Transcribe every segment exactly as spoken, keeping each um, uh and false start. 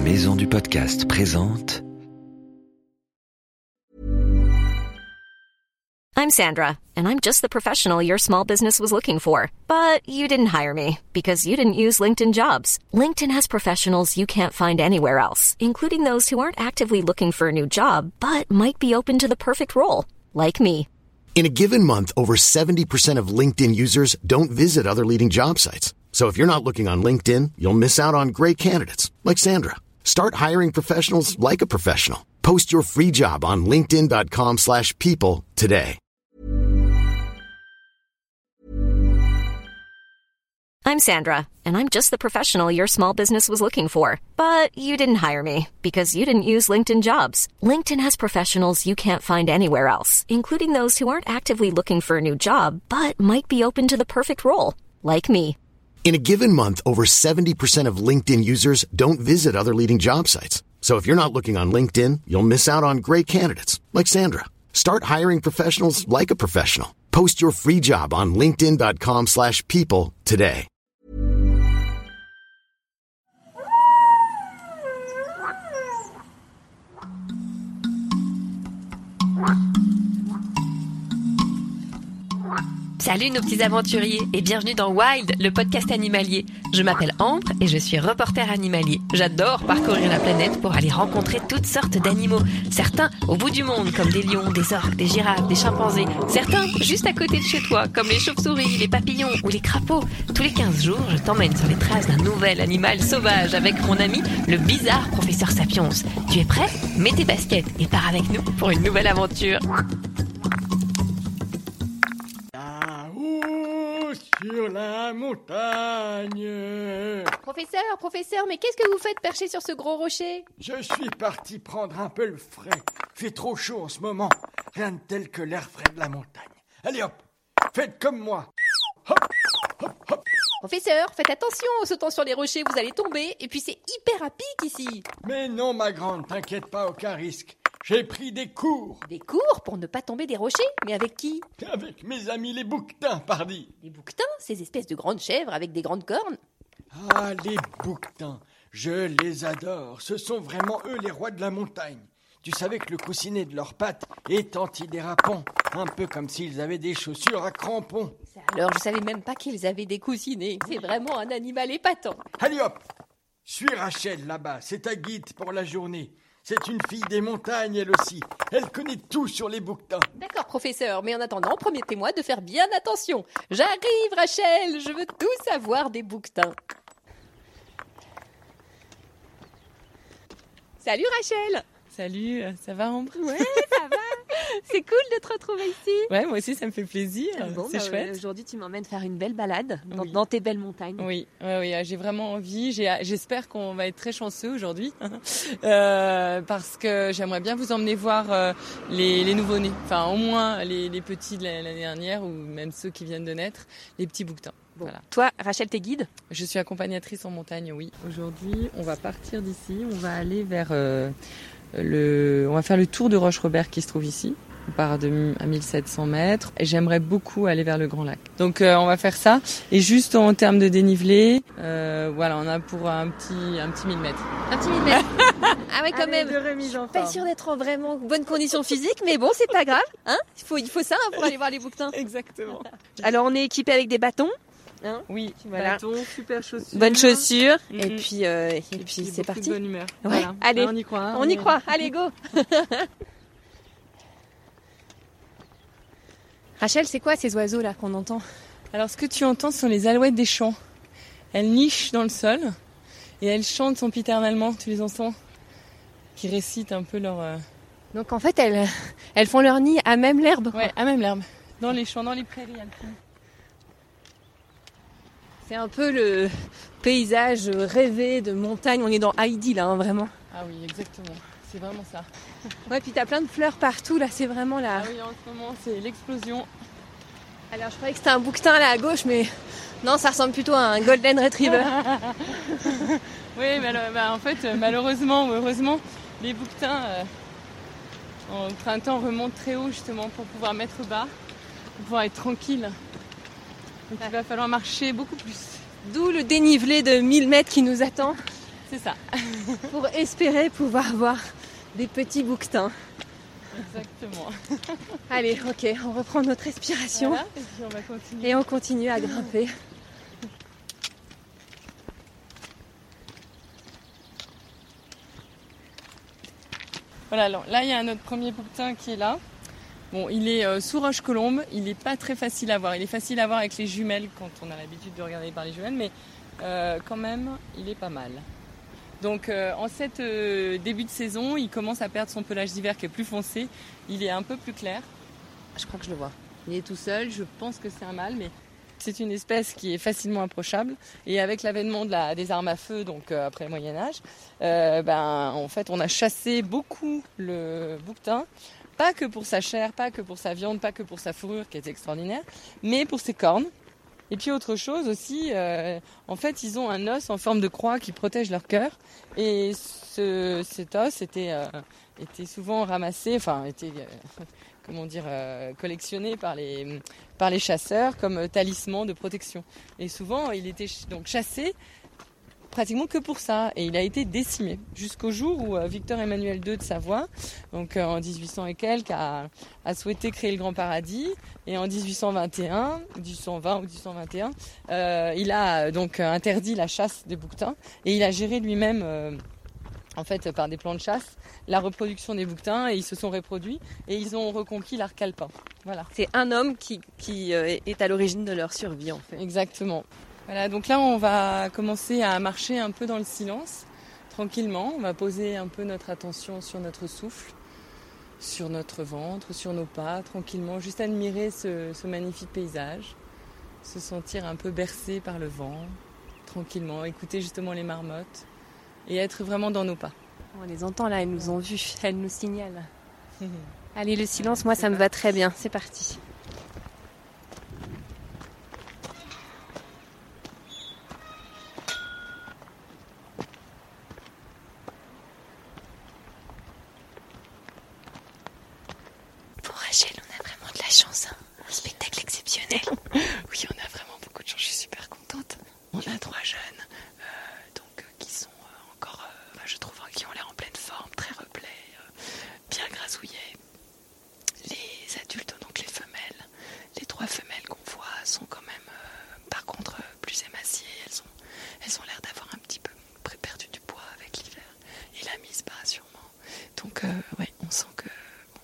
Maison du Podcast présente. I'm Sandra, and I'm just the professional your small business was looking for. But you didn't hire me because you didn't use LinkedIn Jobs. LinkedIn has professionals you can't find anywhere else, including those who aren't actively looking for a new job, but might be open to the perfect role, like me. In a given month, over seventy percent of LinkedIn users don't visit other leading job sites. So if you're not looking on LinkedIn, you'll miss out on great candidates like Sandra. Start hiring professionals like a professional. Post your free job on linkedin.com slash people today. I'm Sandra, and I'm just the professional your small business was looking for. But you didn't hire me because you didn't use LinkedIn Jobs. LinkedIn has professionals you can't find anywhere else, including those who aren't actively looking for a new job, but might be open to the perfect role, like me. In a given month, over seventy percent of LinkedIn users don't visit other leading job sites. So if you're not looking on LinkedIn, you'll miss out on great candidates like Sandra. Start hiring professionals like a professional. Post your free job on linkedin.com slash people today. Salut nos petits aventuriers et bienvenue dans Wild, le podcast animalier. Je m'appelle Ambre et je suis reporter animalier. J'adore parcourir la planète pour aller rencontrer toutes sortes d'animaux. Certains au bout du monde comme des lions, des orques, des girafes, des chimpanzés. Certains juste à côté de chez toi comme les chauves-souris, les papillons ou les crapauds. Tous les quinze jours, je t'emmène sur les traces d'un nouvel animal sauvage avec mon ami, le bizarre professeur Sapiens. Tu es prêt ? Mets tes baskets et pars avec nous pour une nouvelle aventure. Sur la montagne. Professeur, professeur, mais qu'est-ce que vous faites percher sur ce gros rocher ? Je suis parti prendre un peu le frais. Fait trop chaud en ce moment. Rien de tel que l'air frais de la montagne. Allez hop, faites comme moi. Hop, hop, hop. Professeur, faites attention en sautant sur les rochers, vous allez tomber. Et puis c'est hyper à pic ici. Mais non, ma grande, t'inquiète pas, aucun risque. J'ai pris des cours. Des cours pour ne pas tomber des rochers ? Mais avec qui ? Avec mes amis les bouquetins, pardi. Les bouquetins ? Ces espèces de grandes chèvres avec des grandes cornes ? Ah, les bouquetins, je les adore. Ce sont vraiment eux les rois de la montagne. Tu savais que le coussinet de leurs pattes est antidérapant, un peu comme s'ils avaient des chaussures à crampons. Alors, je savais même pas qu'ils avaient des coussinets. C'est vraiment un animal épatant. Allez hop, suis Rachel là-bas, c'est ta guide pour la journée. C'est une fille des montagnes, elle aussi. Elle connaît tout sur les bouquetins. D'accord, professeur, mais en attendant, promettez-moi de faire bien attention. J'arrive, Rachel, je veux tout savoir des bouquetins. Salut, Rachel. Salut, ça va Ambre ? Ouais, ça va. C'est cool de te retrouver ici. Ouais, moi aussi, ça me fait plaisir. Bon, c'est bah, chouette. Aujourd'hui, tu m'emmènes faire une belle balade dans, Oui. dans tes belles montagnes. Oui, ouais, oui, j'ai vraiment envie. J'ai, j'espère qu'on va être très chanceux aujourd'hui, euh, parce que j'aimerais bien vous emmener voir euh, les, les nouveau-nés. Enfin, au moins les, les petits de l'année dernière ou même ceux qui viennent de naître, les petits bouquetins. Bon. Voilà. Toi, Rachel, t'es guide ? Je suis accompagnatrice en montagne, oui. Aujourd'hui, on va partir d'ici. On va aller vers euh, le. On va faire le tour de Roche-Robert qui se trouve ici. On part de, à mille sept cents mètres et j'aimerais beaucoup aller vers le Grand Lac. Donc euh, on va faire ça. Et juste en termes de dénivelé, euh, voilà, on a pour un petit un petit mille mètres. Un petit millimètre. Ah ouais, quand Allez, même. de remise en Pas forme. sûre d'être en vraiment bonne condition physique, mais bon, c'est pas grave. Hein ? Il faut, il faut ça hein, pour aller voir les bouquetins. Exactement. Alors, on est équipé avec des bâtons. Hein ? Oui, Voilà. bâton, super chaussures. Bonnes chaussures. Mhm. Et puis, euh, et Et puis, c'est beaucoup parti. de bonne humeur. Ouais, Voilà. allez. Ah, on y croit. hein, On y croit. Allez, go. Rachel, c'est quoi ces oiseaux là qu'on entend ? Alors ce que tu entends ce sont les alouettes des champs. Elles nichent dans le sol et elles chantent sempiternellement, tu les entends, qui récitent un peu leur... Euh... Donc en fait, elles, elles font leur nid à même l'herbe. Ouais, à même l'herbe, dans les champs, dans les prairies alpines. C'est un peu le paysage rêvé de montagne. On est dans Heidi là, hein, vraiment. Ah oui, exactement. C'est vraiment ça. Ouais, puis t'as plein de fleurs partout là. C'est vraiment là. Ah oui, en ce moment, c'est l'explosion. Alors je croyais que c'était un bouquetin là à gauche, mais non, ça ressemble plutôt à un golden retriever. Oui, mais alors, bah, en fait, malheureusement ou heureusement, les bouquetins euh, au printemps remontent très haut justement pour pouvoir mettre bas, pour pouvoir être tranquille. Donc il va falloir marcher beaucoup plus. D'où le dénivelé de mille mètres qui nous attend. C'est ça. Pour espérer pouvoir voir des petits bouquetins. Exactement. Allez, ok, on reprend notre respiration. Voilà, et puis on va continuer. Et on continue à grimper. Voilà, alors là il y a notre premier bouquetin qui est là. Bon, il est euh, sous Roche-Colombe, il n'est pas très facile à voir. Il est facile à voir avec les jumelles quand on a l'habitude de regarder par les jumelles, mais euh, quand même, il est pas mal. Donc euh, en cette euh, début de saison, il commence à perdre son pelage d'hiver qui est plus foncé. Il est un peu plus clair. Je crois que je le vois. Il est tout seul, je pense que c'est un mâle, mais c'est une espèce qui est facilement approchable. Et avec l'avènement de la, des armes à feu, donc euh, après le Moyen-Âge, euh, ben, en fait, on a chassé beaucoup le bouquetin. Pas que pour sa chair, pas que pour sa viande, pas que pour sa fourrure qui est extraordinaire, mais pour ses cornes. Et puis autre chose aussi, euh, en fait ils ont un os en forme de croix qui protège leur cœur. Et ce, cet os était, euh, était souvent ramassé, enfin était euh, comment dire, euh, collectionné par les, par les chasseurs comme talisman de protection. Et souvent il était donc chassé pratiquement que pour ça, et il a été décimé jusqu'au jour où euh, Victor Emmanuel deux de Savoie, donc euh, en dix-huit cents et quelques, a, a souhaité créer le Grand Paradis, et en dix-huit cent vingt et un, dix-huit cent vingt ou dix-huit cent vingt et un, euh, il a donc interdit la chasse des bouquetins, et il a géré lui-même, euh, en fait par des plans de chasse, la reproduction des bouquetins, et ils se sont reproduits, et ils ont reconquis l'arc alpin. Voilà. C'est un homme qui, qui euh, est à l'origine de leur survie en fait. Exactement. Voilà, donc là on va commencer à marcher un peu dans le silence, tranquillement. On va poser un peu notre attention sur notre souffle, sur notre ventre, sur nos pas, tranquillement, juste admirer ce, ce magnifique paysage, se sentir un peu bercé par le vent, tranquillement, écouter justement les marmottes et être vraiment dans nos pas. On les entend là, elles nous ont vus, elles nous signalent. Allez, le silence, moi ça me va très bien, c'est parti. Rachel, on a vraiment de la chance, hein. Un spectacle exceptionnel. Oui, on a vraiment beaucoup de chance, je suis super contente. On a trois jeunes, euh, donc euh, qui sont euh, encore, euh, bah, je trouve, hein, qui ont l'air en pleine forme, très replets, euh, bien grasouillés. Les adultes, donc les femelles, les trois femelles qu'on voit sont quand même, euh, par contre, euh, plus émaciées. Elles ont, elles ont l'air d'avoir un petit peu perdu du poids avec l'hiver et la mise bas sûrement. Donc, euh, ouais, on sent que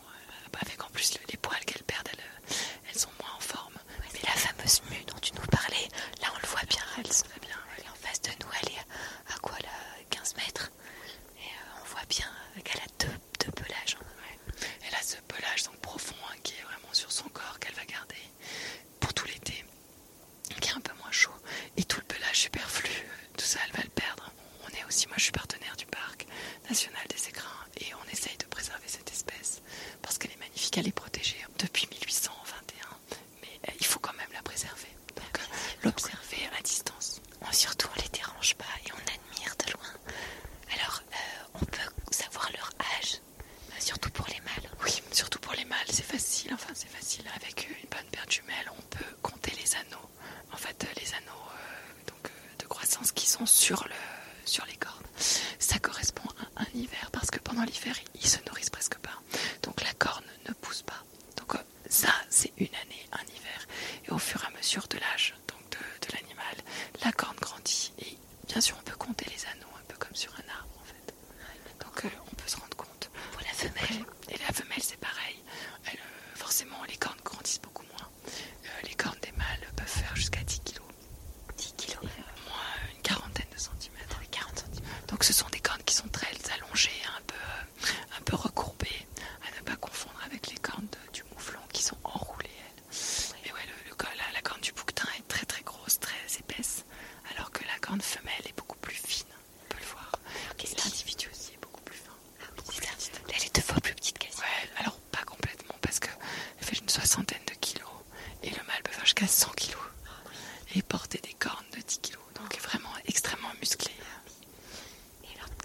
avec en plus les poils qu'elles perdent, elles, elles sont moins en forme. Ouais, mais la fameuse mue dont tu nous parlais, là on le voit bien, elle se très bien. Elle est en face de nous, elle est à quoi là, quinze mètres. Et euh, on voit bien qu'elle a deux, deux pelages. Hein. Ouais. Elle a ce pelage donc profond hein, qui est vraiment sur son corps qu'elle va garder pour tout l'été, qui est un peu moins chaud. Et tout le pelage superflu, tout ça elle va le perdre. On est aussi, moi je suis partenaire du parc national des écrins et on essaye de préserver cette espèce parce qu'elle est magnifique, elle est protégée depuis mille huit cent vingt et un, mais il faut quand même la préserver, donc euh, l'observer à distance. Moi, surtout on les dérange pas et on admire de loin. Alors euh, on peut savoir leur âge, euh, surtout pour les mâles. Oui, surtout pour les mâles, c'est facile, enfin c'est facile, avec une bonne paire de jumelles on peut compter les anneaux, en fait les anneaux euh, donc, euh, de croissance qui sont sur, le, sur les cornes. Ça correspond à un hiver parce que pendant l'hiver ils se nourrissent presque pas, donc la corne ne pousse pas. Donc euh, ça c'est une année, un hiver, et au fur et à mesure de l'âge donc de, de l'animal, la corne grandit et bien sûr on peut compter les anneaux un peu comme sur un arbre en fait. Donc euh, on peut se rendre compte. Pour la femelle. Et la femelle c'est pareil. Elle, euh, forcément les cornes grandissent beaucoup moins. Euh, les cornes des mâles peuvent faire jusqu'à dix kilos. dix kilos. Et, euh, moins une quarantaine de centimètres. quarante centimètres. Donc ce sont des cornes qui sont très allongées, un peu, euh, un peu recourbées, à ne pas confondre avec les cornes de, du mouflon qui sont enroulées elles. Mais ouais, le, le, la, la corne du bouquetin est très très grosse, très épaisse, alors que la corne femelle est beaucoup plus fine, on peut le voir. Et l'individu aussi est beaucoup plus fin. Ah oui, c'est ça. Elle est deux fois plus petite quasi. Ouais, alors pas complètement, parce qu'elle fait une soixantaine de kilos, et le mâle peut faire jusqu'à cent kilos, et porter des cornes de dix kilos, donc est vraiment extrêmement musclé. Et alors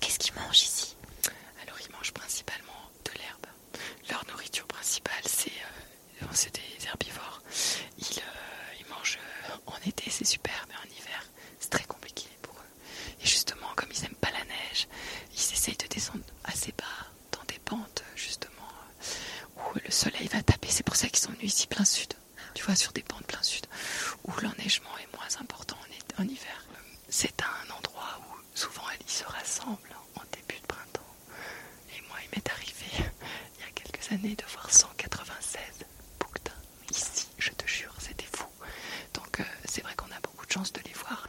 venu ici plein sud, tu vois, sur des pentes plein sud, où l'enneigement est moins important en, en hiver. C'est un endroit où souvent elles se rassemblent en début de printemps. Et moi, il m'est arrivé, il y a quelques années, de voir cent quatre-vingt-seize bouquetins ici, je te jure, c'était fou. Donc euh, c'est vrai qu'on a beaucoup de chance de les voir.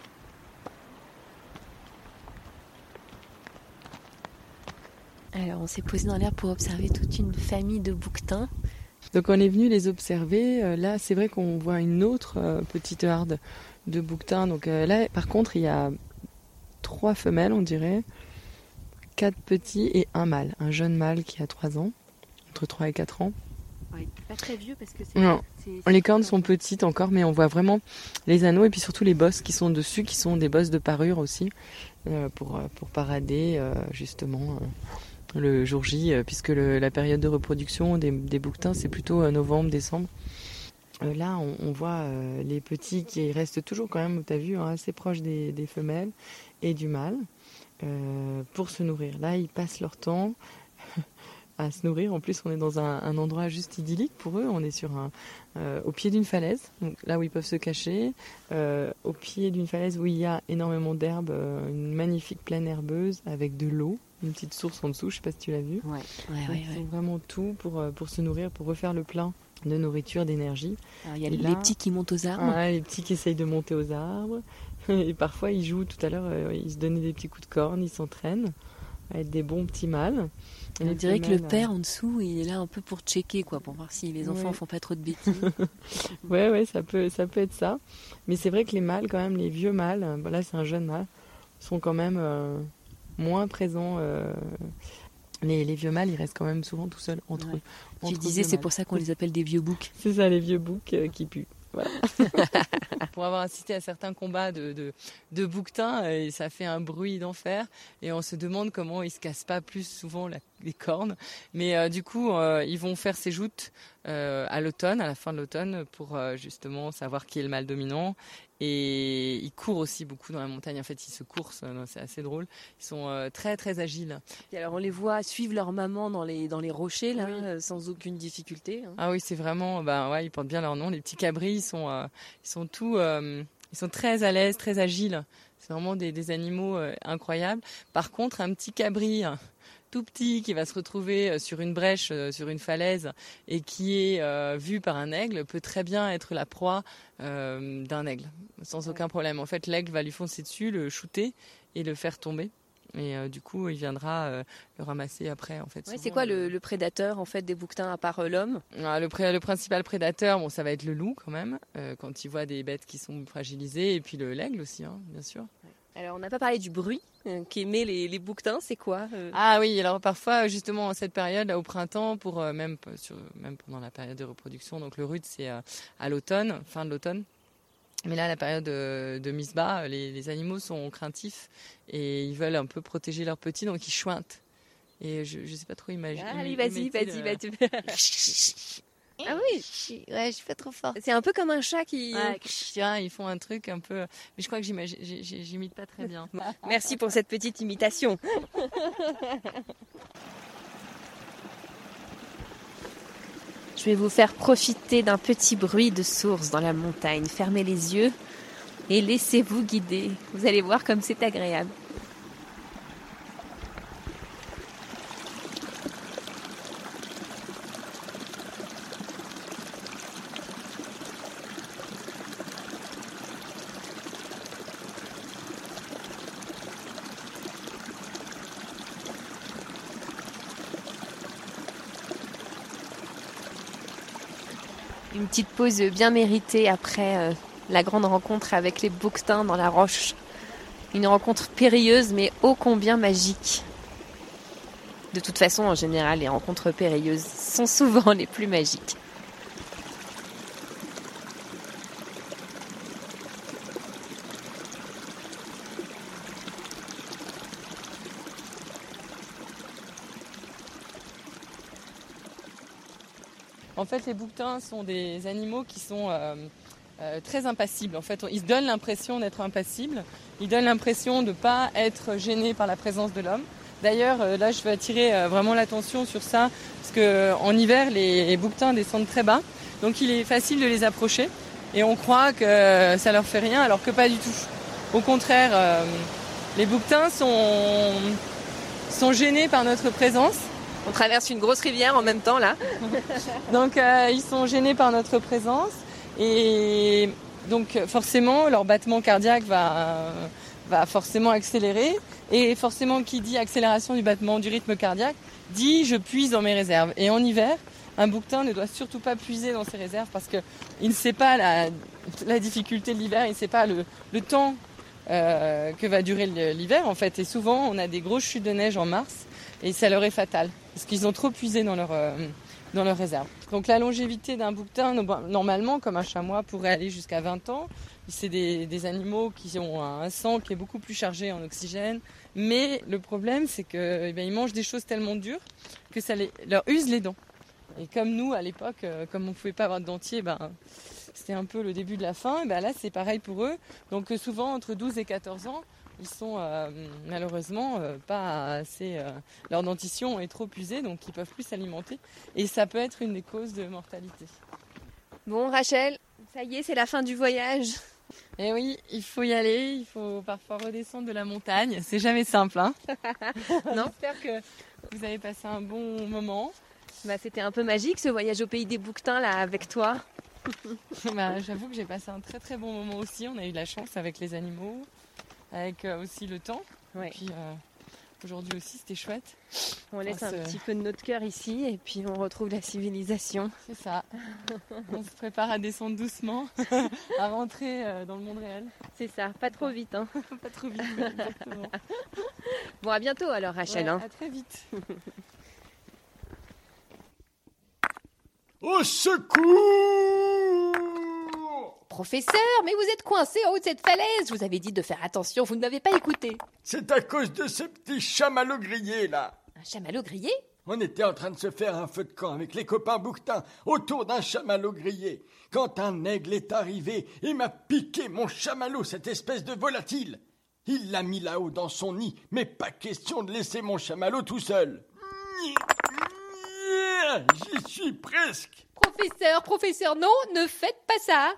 Alors on s'est posé dans l'herbe pour observer toute une famille de bouquetins. Donc on est venu les observer. Là, c'est vrai qu'on voit une autre euh, petite harde de bouquetins. Donc euh, là, par contre, il y a trois femelles, on dirait, quatre petits et un mâle, un jeune mâle qui a trois ans, entre trois et quatre ans. Ouais, pas très vieux parce que c'est... Non, c'est, c'est les cornes sont petites encore, mais on voit vraiment les anneaux et puis surtout les bosses qui sont dessus, qui sont des bosses de parure aussi, euh, pour, pour parader euh, justement... Euh, le jour J, puisque le, la période de reproduction des, des bouquetins, c'est plutôt euh, novembre, décembre. Euh, là, on, on voit euh, les petits qui restent toujours quand même, tu as vu, hein, assez proches des, des femelles et du mâle, euh, pour se nourrir. Là, ils passent leur temps à se nourrir. En plus, on est dans un, un endroit juste idyllique pour eux. On est sur un, euh, au pied d'une falaise, donc là où ils peuvent se cacher, euh, au pied d'une falaise où il y a énormément d'herbes, euh, une magnifique plaine herbeuse avec de l'eau. Une petite source en dessous, je ne sais pas si tu l'as vu. Ouais, ouais, Donc, ouais, ils ouais. ont vraiment tout pour, pour se nourrir, pour refaire le plein de nourriture, d'énergie. Alors, il y a Et les là, petits qui montent aux arbres. Ah, les petits qui essayent de monter aux arbres. Et parfois, ils jouent, tout à l'heure, euh, ils se donnaient des petits coups de corne, ils s'entraînent à être des bons petits mâles. On Les dirait que femelles, le père en dessous, il est là un peu pour checker, quoi, pour voir si les enfants Ouais. font pas trop de bêtises. Ouais, ouais, ça peut, ça peut être ça. Mais c'est vrai que les mâles, quand même, les vieux mâles, bon, là c'est un jeune mâle, sont quand même euh, moins présents. Euh, les, les vieux mâles, ils restent quand même souvent tout seuls entre Ouais. eux. Tu entre disais, vieux c'est mâles. pour ça qu'on les appelle des vieux boucs. C'est ça, les vieux boucs euh, qui puent. Voilà. Pour avoir assisté à certains combats de, de, de bouquetins, euh, ça fait un bruit d'enfer et on se demande comment ils se cassent pas plus souvent la, les cornes. Mais euh, du coup, euh, ils vont faire ces joutes euh, à l'automne, à la fin de l'automne, pour euh, justement savoir qui est le mâle dominant. Et ils courent aussi beaucoup dans la montagne. En fait, ils se coursent, euh, c'est assez drôle. Ils sont euh, très très agiles. Et alors on les voit suivre leur maman dans les, dans les rochers, là, Oui. euh, sans aucune difficulté. hein. Ah oui, c'est vraiment, ben ouais, ils portent bien leur nom. Les petits cabris, ils sont, euh, ils sont tout, euh, ils sont très à l'aise, très agiles. C'est vraiment des, des animaux euh, incroyables. Par contre, un petit cabri hein, tout petit qui va se retrouver euh, sur une brèche, euh, sur une falaise, et qui est euh, vu par un aigle, peut très bien être la proie euh, d'un aigle, sans aucun problème. En fait, l'aigle va lui foncer dessus, le shooter et le faire tomber. Et euh, du coup, il viendra euh, le ramasser après. En fait, Ouais, souvent, c'est quoi le, le prédateur en fait des bouquetins à part euh, l'homme? Ah, le, pré- le principal prédateur, bon, ça va être le loup quand même, euh, quand il voit des bêtes qui sont fragilisées, et puis le l'aigle aussi, hein, bien sûr. Alors on n'a pas parlé du bruit euh, qu'émet les, les bouquetins, c'est quoi euh Ah oui, alors parfois, justement, en cette période, là, au printemps, pour euh, même, sur, même pendant la période de reproduction, donc le rude, c'est euh, à l'automne, fin de l'automne. Mais là, la période de, de mise bas, les, les animaux sont craintifs et ils veulent un peu protéger leurs petits, donc ils chointent. Et je ne sais pas trop imaginer. Ah, Allez, vas-y, vas-y, vas-y. Ah oui, Ouais, je suis pas trop fort. c'est un peu comme un chat qui... Ouais, tiens, ils font un truc un peu. Mais je crois que j'imagine, j'ai- j'ai- j'imite pas très bien. Merci pour cette petite imitation. Je vais vous faire profiter d'un petit bruit de source dans la montagne. Fermez les yeux et laissez-vous guider. Vous allez voir comme c'est agréable. Une petite pause bien méritée après euh, la grande rencontre avec les bouquetins dans la roche. Une rencontre périlleuse mais ô combien magique. De toute façon, en général, les rencontres périlleuses sont souvent les plus magiques. En fait, les bouquetins sont des animaux qui sont euh, euh, très impassibles. En fait, ils se donnent l'impression d'être impassibles. Ils donnent l'impression de ne pas être gênés par la présence de l'homme. D'ailleurs, euh, là, je veux attirer euh, vraiment l'attention sur ça, parce qu'en hiver, les, les bouquetins descendent très bas. Donc il est facile de les approcher et on croit que ça leur fait rien alors que pas du tout. Au contraire, euh, les bouquetins sont, sont gênés par notre présence. On traverse une grosse rivière en même temps là. Donc euh, ils sont gênés par notre présence et donc forcément leur battement cardiaque va, va forcément accélérer et forcément qui dit accélération du battement du rythme cardiaque dit je puise dans mes réserves. Et en hiver, un bouquetin ne doit surtout pas puiser dans ses réserves parce qu'il ne sait pas la, la difficulté de l'hiver, il ne sait pas le, le temps euh, que va durer l'hiver en fait. Et souvent on a des grosses chutes de neige en mars et ça leur est fatal. Parce qu'ils ont trop puisé dans leur, euh, dans leur réserve. Donc la longévité d'un bouquetin, normalement, comme un chamois, pourrait aller jusqu'à vingt ans. C'est des, des animaux qui ont un sang qui est beaucoup plus chargé en oxygène. Mais le problème, c'est qu'ils eh mangent des choses tellement dures que ça les, leur use les dents. Et comme nous, à l'époque, euh, comme on ne pouvait pas avoir de dentier, ben, c'était un peu le début de la fin. Et ben là, c'est pareil pour eux. Donc souvent, entre douze et quatorze ans, ils sont euh, malheureusement euh, pas assez. Euh, leur dentition est trop usée, donc ils peuvent plus s'alimenter. Et ça peut être une des causes de mortalité. Bon, Rachel, ça y est, c'est la fin du voyage. Eh oui, il faut y aller. Il faut parfois redescendre de la montagne. C'est jamais simple, hein. Non. J'espère que vous avez passé un bon moment. Bah, c'était un peu magique ce voyage au pays des bouquetins là avec toi. Bah, j'avoue que j'ai passé un très très bon moment aussi. On a eu de la chance avec les animaux. Avec euh, aussi le temps. Ouais. Et puis euh, aujourd'hui aussi, c'était chouette. On laisse on un se... petit peu de notre cœur ici et puis on retrouve la civilisation. C'est ça. On se prépare à descendre doucement, à rentrer euh, dans le monde réel. C'est ça, pas trop vite. Hein. Pas trop vite, exactement. Bon, à bientôt alors, Rachel. Ouais, hein. À très vite. Au secours! Professeur, mais vous êtes coincé en haut de cette falaise. Je vous avais dit de faire attention, vous ne m'avez pas écouté. C'est à cause de ce petit chamallow grillé, là. Un chamallow grillé? On était en train de se faire un feu de camp avec les copains bouquetins autour d'un chamallow grillé. Quand un aigle est arrivé et m'a piqué mon chamallow, cette espèce de volatile. Il l'a mis là-haut dans son nid, mais pas question de laisser mon chamallow tout seul. J'y suis presque. Professeur, professeur, non, ne faites pas ça.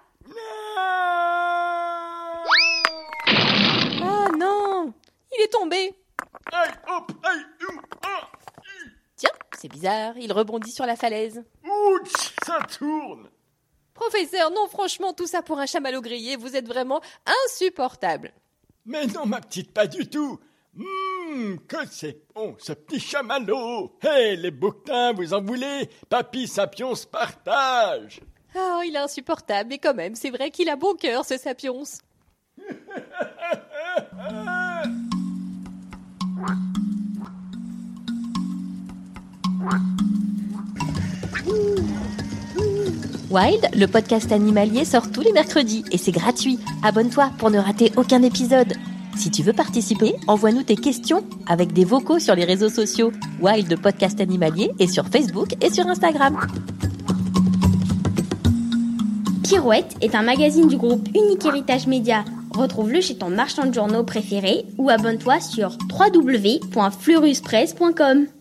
Ah non, il est tombé. Aïe, hop, aïe, oum, ah, Tiens, c'est bizarre, il rebondit sur la falaise. ouch, ça tourne. Professeur, non, franchement, tout ça pour un chamallow grillé, vous êtes vraiment insupportable. Mais non, ma petite, pas du tout. Hum, que c'est bon, ce petit chamallow. Hé, hey, les bouquetins, vous en voulez? Papy Sapiens partage. Ah, oh, il est insupportable, mais quand même, c'est vrai qu'il a bon cœur, ce Sapiens. Wild, le podcast animalier, sort tous les mercredis et c'est gratuit. Abonne-toi pour ne rater aucun épisode. Si tu veux participer, envoie-nous tes questions avec des vocaux sur les réseaux sociaux Wild, le podcast animalier, et sur Facebook et sur Instagram. Pirouette est un magazine du groupe Unique Héritage Média. Retrouve-le chez ton marchand de journaux préféré ou abonne-toi sur w w w point fleuruspresse point com.